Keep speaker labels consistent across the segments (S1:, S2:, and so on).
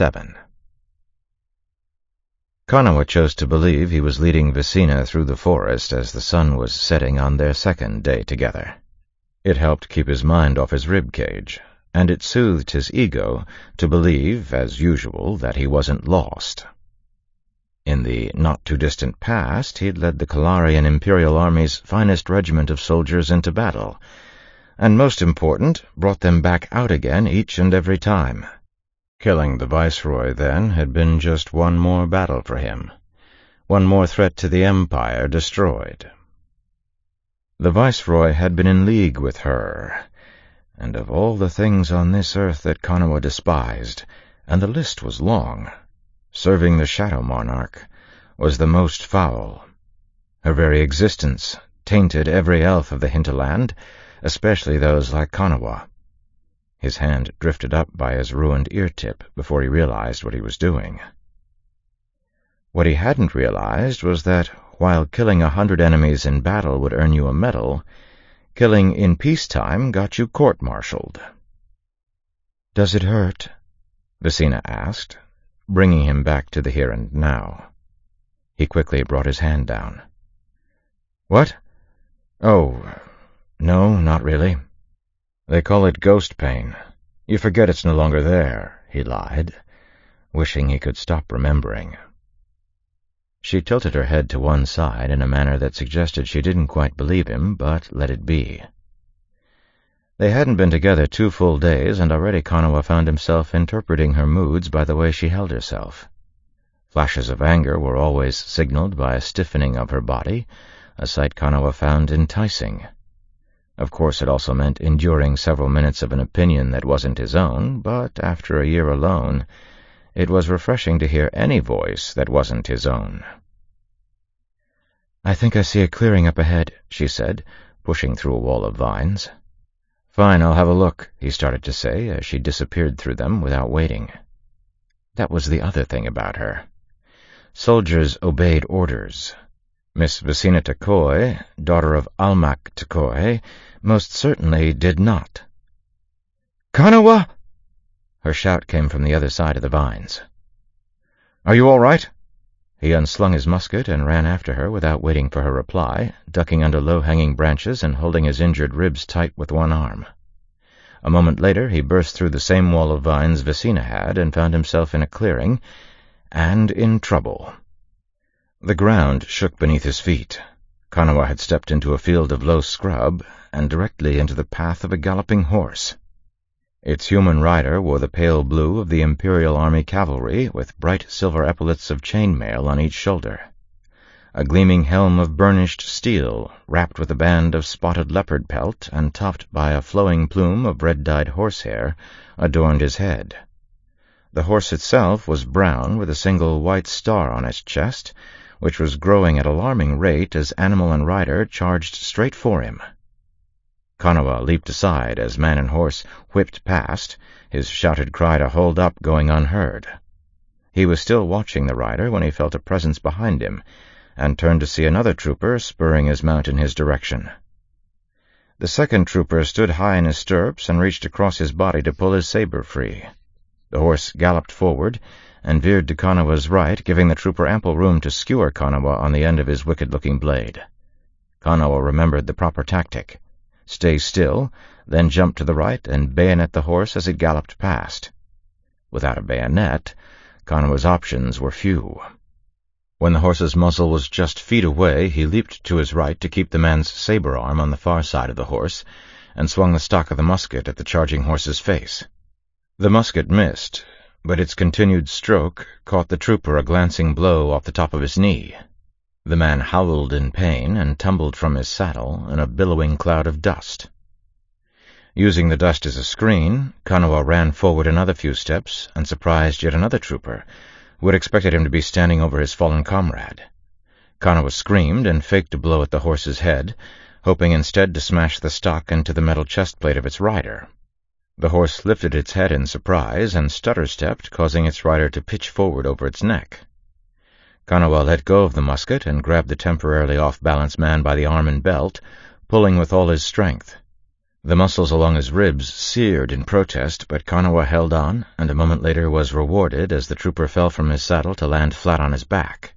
S1: 7. Kanawa chose to believe he was leading Visina through the forest as the sun was setting on their second day together. It helped keep his mind off his rib cage, and it soothed his ego to believe, as usual, that he wasn't lost. In the not-too-distant past, he'd led the Kalarian Imperial Army's finest regiment of soldiers into battle, and most important, brought them back out again each and every time. Killing the Viceroy, then, had been just one more battle for him, one more threat to the Empire destroyed. The Viceroy had been in league with her, and of all the things on this earth that Kanawa despised, and the list was long, serving the Shadow Monarch was the most foul. Her very existence tainted every elf of the hinterland, especially those like Kanawa. His hand drifted up by his ruined ear-tip before he realized what he was doing. What he hadn't realized was that, while killing 100 enemies in battle would earn you a medal, killing in peacetime got you court-martialed. "Does it hurt?" Visina asked, bringing him back to the here and now. He quickly brought his hand down. "What? Oh, no, not really. They call it ghost pain. You forget it's no longer there," he lied, wishing he could stop remembering. She tilted her head to one side in a manner that suggested she didn't quite believe him, but let it be. They hadn't been together 2 full days, and already Kanawa found himself interpreting her moods by the way she held herself. Flashes of anger were always signaled by a stiffening of her body, a sight Kanawa found enticing. Of course, it also meant enduring several minutes of an opinion that wasn't his own, but after a year alone, it was refreshing to hear any voice that wasn't his own. "I think I see a clearing up ahead," she said, pushing through a wall of vines. "Fine, I'll have a look," he started to say as she disappeared through them without waiting. That was the other thing about her. Soldiers obeyed orders. Miss Visina Takoi, daughter of Almak Takoi, most certainly did not. "Kanawa!" Her shout came from the other side of the vines. "Are you all right?" He unslung his musket and ran after her without waiting for her reply, ducking under low-hanging branches and holding his injured ribs tight with one arm. A moment later he burst through the same wall of vines Visina had and found himself in a clearing, and in trouble. The ground shook beneath his feet. Kanawa had stepped into a field of low scrub and directly into the path of a galloping horse. Its human rider wore the pale blue of the Imperial Army cavalry with bright silver epaulets of chainmail on each shoulder. A gleaming helm of burnished steel, wrapped with a band of spotted leopard pelt and topped by a flowing plume of red-dyed horsehair, adorned his head. The horse itself was brown with a single white star on its chest, which was growing at alarming rate as animal and rider charged straight for him. Kanawa leaped aside as man and horse whipped past, his shouted cry to hold up going unheard. He was still watching the rider when he felt a presence behind him, and turned to see another trooper spurring his mount in his direction. The second trooper stood high in his stirrups and reached across his body to pull his saber free. The horse galloped forward and veered to Kanawa's right, giving the trooper ample room to skewer Kanawa on the end of his wicked-looking blade. Kanawa remembered the proper tactic. Stay still, then jump to the right and bayonet the horse as it galloped past. Without a bayonet, Kanawa's options were few. When the horse's muzzle was just feet away, he leaped to his right to keep the man's saber arm on the far side of the horse, and swung the stock of the musket at the charging horse's face. The musket missed, but its continued stroke caught the trooper a glancing blow off the top of his knee. The man howled in pain and tumbled from his saddle in a billowing cloud of dust. Using the dust as a screen, Kanawa ran forward another few steps and surprised yet another trooper, who had expected him to be standing over his fallen comrade. Kanawa screamed and faked a blow at the horse's head, hoping instead to smash the stock into the metal chest-plate of its rider. The horse lifted its head in surprise and stutter-stepped, causing its rider to pitch forward over its neck. Kanawa let go of the musket and grabbed the temporarily off-balance man by the arm and belt, pulling with all his strength. The muscles along his ribs seared in protest, but Konawa held on, and a moment later was rewarded as the trooper fell from his saddle to land flat on his back.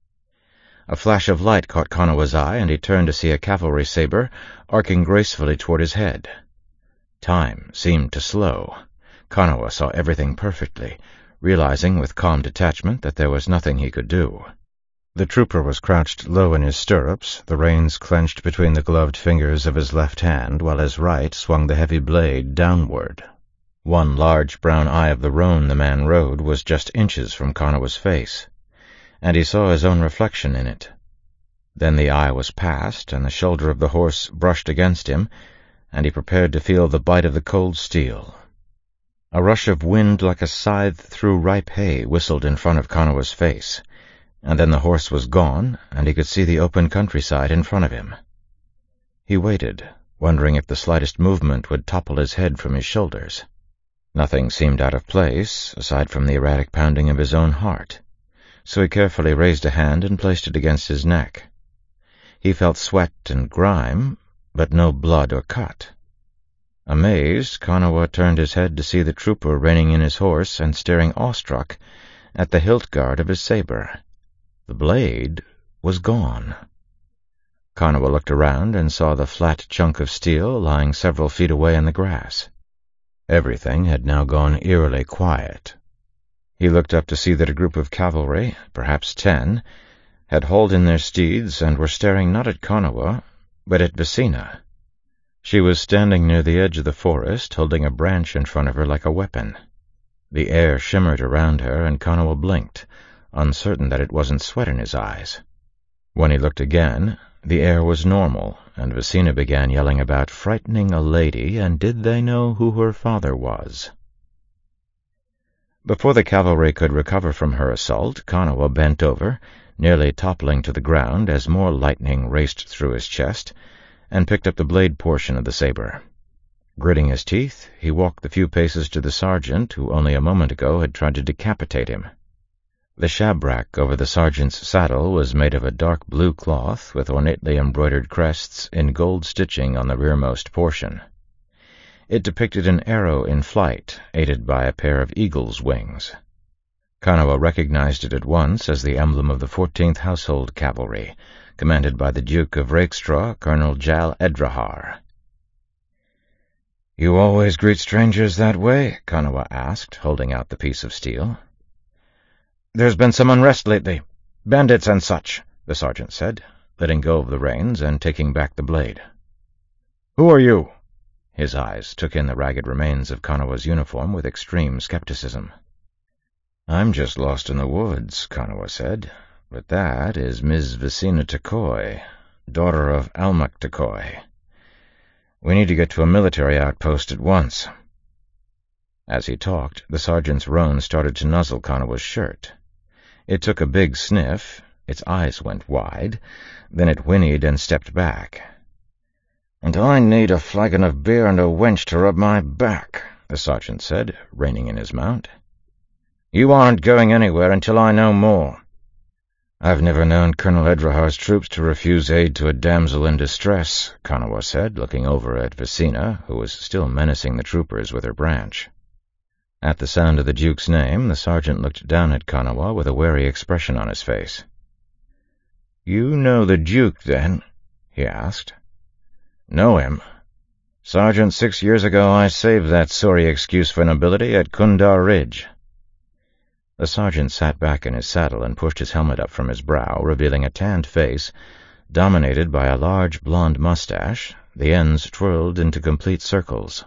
S1: A flash of light caught Konawa's eye, and he turned to see a cavalry saber arcing gracefully toward his head. Time seemed to slow. Konawa saw everything perfectly, realizing with calm detachment that there was nothing he could do. The trooper was crouched low in his stirrups, the reins clenched between the gloved fingers of his left hand, while his right swung the heavy blade downward. One large brown eye of the roan the man rode was just inches from Konawa's face, and he saw his own reflection in it. Then the eye was past, and the shoulder of the horse brushed against him, and he prepared to feel the bite of the cold steel. A rush of wind like a scythe through ripe hay whistled in front of Konawa's face, and then the horse was gone, and he could see the open countryside in front of him. He waited, wondering if the slightest movement would topple his head from his shoulders. Nothing seemed out of place, aside from the erratic pounding of his own heart, so he carefully raised a hand and placed it against his neck. He felt sweat and grime, but no blood or cut. Amazed, Konawa turned his head to see the trooper reining in his horse and staring awestruck at the hilt guard of his saber. The blade was gone. Konawa looked around and saw the flat chunk of steel lying several feet away in the grass. Everything had now gone eerily quiet. He looked up to see that a group of cavalry, perhaps 10, had hauled in their steeds and were staring not at Konawa, but at Visina. She was standing near the edge of the forest, holding a branch in front of her like a weapon. The air shimmered around her, and Konawa blinked, uncertain that it wasn't sweat in his eyes. When he looked again, the air was normal, and Visina began yelling about frightening a lady, and did they know who her father was? Before the cavalry could recover from her assault, Konawa bent over, nearly toppling to the ground as more lightning raced through his chest, and picked up the blade portion of the saber. Gritting his teeth, he walked the few paces to the sergeant who only a moment ago had tried to decapitate him. The shabrack over the sergeant's saddle was made of a dark blue cloth with ornately embroidered crests in gold stitching on the rearmost portion. It depicted an arrow in flight, aided by a pair of eagle's wings. Konawa recognized it at once as the emblem of the 14th Household Cavalry, commanded by the Duke of Rakestraw, Colonel Jal Edrahar. "You always greet strangers that way?" Konawa asked, holding out the piece of steel. "There's been some unrest lately. Bandits and such," the sergeant said, letting go of the reins and taking back the blade. "Who are you?" His eyes took in the ragged remains of Konawa's uniform with extreme skepticism. "I'm just lost in the woods," Konawa said, "but that is Ms. Visina Takoi, daughter of Almak Takoi. We need to get to a military outpost at once." As he talked, the sergeant's roan started to nuzzle Konawa's shirt. It took a big sniff, its eyes went wide, then it whinnied and stepped back. "And I need a flagon of beer and a wench to rub my back," the sergeant said, reining in his mount. "You aren't going anywhere until I know more." "I've never known Colonel Edrahar's troops to refuse aid to a damsel in distress," Konawa said, looking over at Visina, who was still menacing the troopers with her branch. At the sound of the Duke's name, the sergeant looked down at Konawa with a wary expression on his face. "You know the Duke, then?" he asked. "Know him? Sergeant, 6 years ago I saved that sorry excuse for nobility at Kundar Ridge." The sergeant sat back in his saddle and pushed his helmet up from his brow, revealing a tanned face dominated by a large blonde mustache, the ends twirled into complete circles.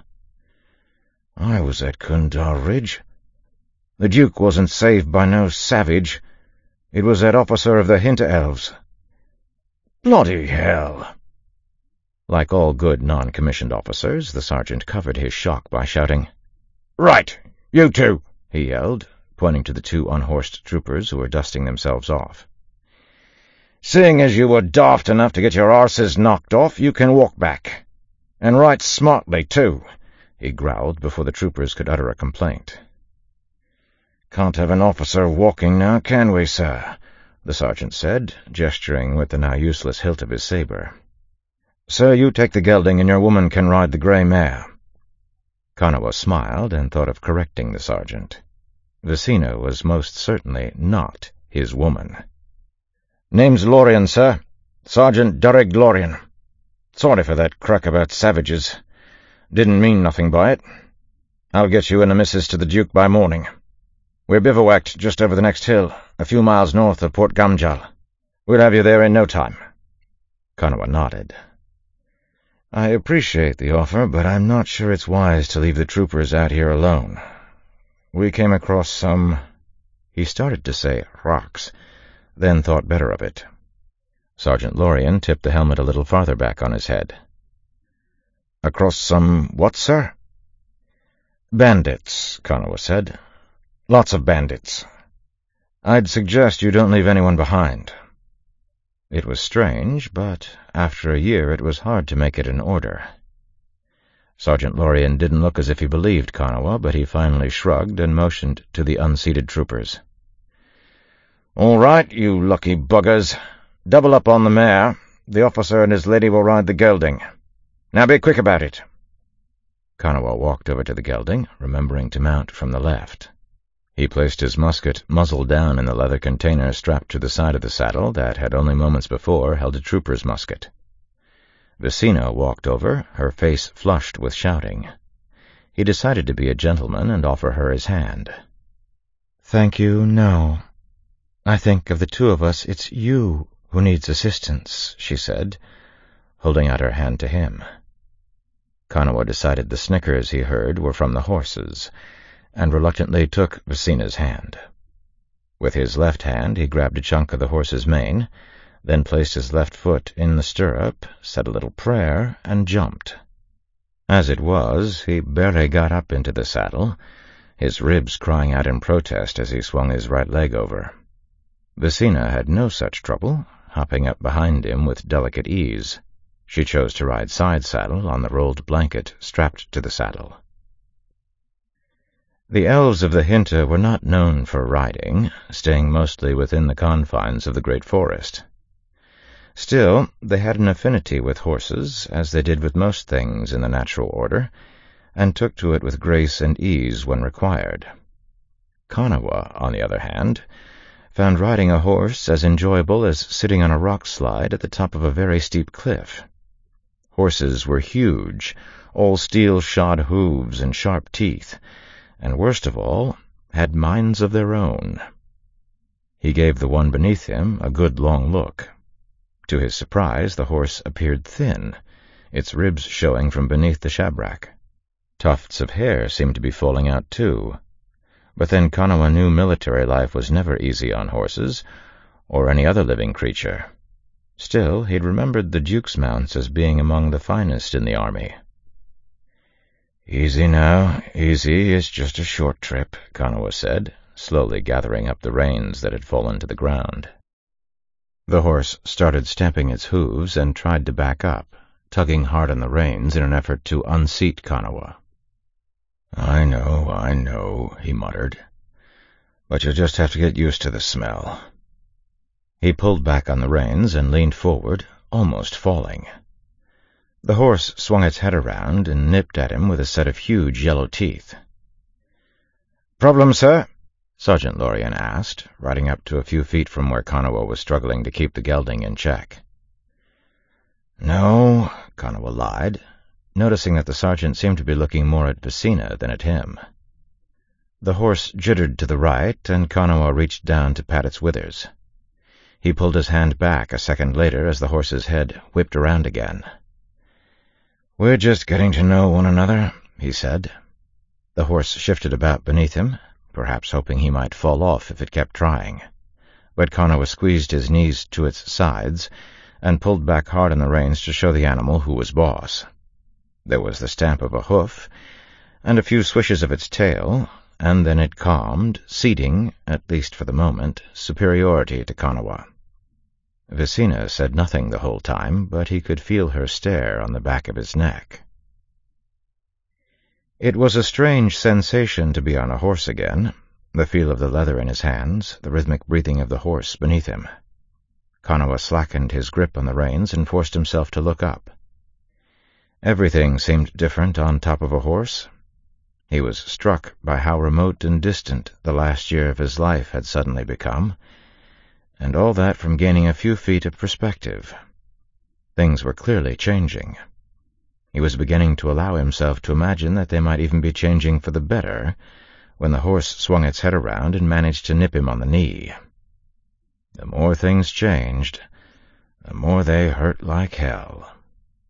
S1: "I was at Kundar Ridge. The Duke wasn't saved by no savage. It was that officer of the Hinterelves." "Bloody hell!" Like all good non-commissioned officers, the sergeant covered his shock by shouting, "Right, you two!" he yelled, pointing to the 2 unhorsed troopers who were dusting themselves off. "Seeing as you were daft enough to get your arses knocked off, you can walk back. And right smartly, too," he growled before the troopers could utter a complaint. "Can't have an officer walking now, can we, sir?" the sergeant said, gesturing with the now useless hilt of his saber. "Sir, you take the gelding and your woman can ride the grey mare." Kanawa smiled and thought of correcting the sergeant. Vicina was most certainly not his woman. "Name's Lorien, sir. Sergeant Durrig Lorien. Sorry for that crack about savages. Didn't mean nothing by it. I'll get you and the missus to the Duke by morning. We're bivouacked just over the next hill, a few miles north of Port Gamjal. We'll have you there in no time." Kanawa nodded. "I appreciate the offer, but I'm not sure it's wise to leave the troopers out here alone. We came across some—" He started to say rocks, then thought better of it. Sergeant Lorien tipped the helmet a little farther back on his head. "Across some what, sir?" "Bandits," Kanawa said. "Lots of bandits. I'd suggest you don't leave anyone behind." It was strange, but after a year it was hard to make it an order. Sergeant Lorien didn't look as if he believed Kanawa, but he finally shrugged and motioned to the unseated troopers. "All right, you lucky buggers. Double up on the mare. The officer and his lady will ride the gelding. Now be quick about it." Kanawa walked over to the gelding, remembering to mount from the left. He placed his musket muzzle down in the leather container strapped to the side of the saddle that had only moments before held a trooper's musket. Vicina walked over, her face flushed with shouting. He decided to be a gentleman and offer her his hand. "Thank you, no. I think of the two of us, it's you who needs assistance," she said, holding out her hand to him. Kanawa decided the snickers he heard were from the horses, and reluctantly took Vicina's hand. With his left hand he grabbed a chunk of the horse's mane, then placed his left foot in the stirrup, said a little prayer, and jumped. As it was, he barely got up into the saddle, his ribs crying out in protest as he swung his right leg over. Vicina had no such trouble, hopping up behind him with delicate ease. She chose to ride side-saddle on the rolled blanket strapped to the saddle. The elves of the Hinta were not known for riding, staying mostly within the confines of the great forest. Still, they had an affinity with horses, as they did with most things in the natural order, and took to it with grace and ease when required. Kanawa, on the other hand, found riding a horse as enjoyable as sitting on a rock slide at the top of a very steep cliff. Horses were huge, all steel-shod hooves and sharp teeth, and worst of all, had minds of their own. He gave the one beneath him a good long look. To his surprise, the horse appeared thin, its ribs showing from beneath the shabrack. Tufts of hair seemed to be falling out too. But then Kanawa knew military life was never easy on horses, or any other living creature. Still, he'd remembered the Duke's mounts as being among the finest in the army. "Easy now, easy, it's just a short trip," Kanawa said, slowly gathering up the reins that had fallen to the ground. The horse started stamping its hooves and tried to back up, tugging hard on the reins in an effort to unseat Kanawa. I know, he muttered. "But you'll just have to get used to the smell." He pulled back on the reins and leaned forward, almost falling. The horse swung its head around and nipped at him with a set of huge yellow teeth. "Problem, sir?" Sergeant Lorien asked, riding up to a few feet from where Kanawa was struggling to keep the gelding in check. "No," Kanawa lied, noticing that the sergeant seemed to be looking more at Vicina than at him. The horse jittered to the right, and Kanawa reached down to pat its withers. He pulled his hand back a second later as the horse's head whipped around again. "We're just getting to know one another," he said. The horse shifted about beneath him, perhaps hoping he might fall off if it kept trying. But Kanawa squeezed his knees to its sides and pulled back hard on the reins to show the animal who was boss. There was the stamp of a hoof, and a few swishes of its tail, and then it calmed, ceding, at least for the moment, superiority to Kanawa. Vicina said nothing the whole time, but he could feel her stare on the back of his neck. It was a strange sensation to be on a horse again, the feel of the leather in his hands, the rhythmic breathing of the horse beneath him. Kanawa slackened his grip on the reins and forced himself to look up. Everything seemed different on top of a horse. He was struck by how remote and distant the last year of his life had suddenly become, and all that from gaining a few feet of perspective. Things were clearly changing. He was beginning to allow himself to imagine that they might even be changing for the better when the horse swung its head around and managed to nip him on the knee. The more things changed, the more they hurt like hell.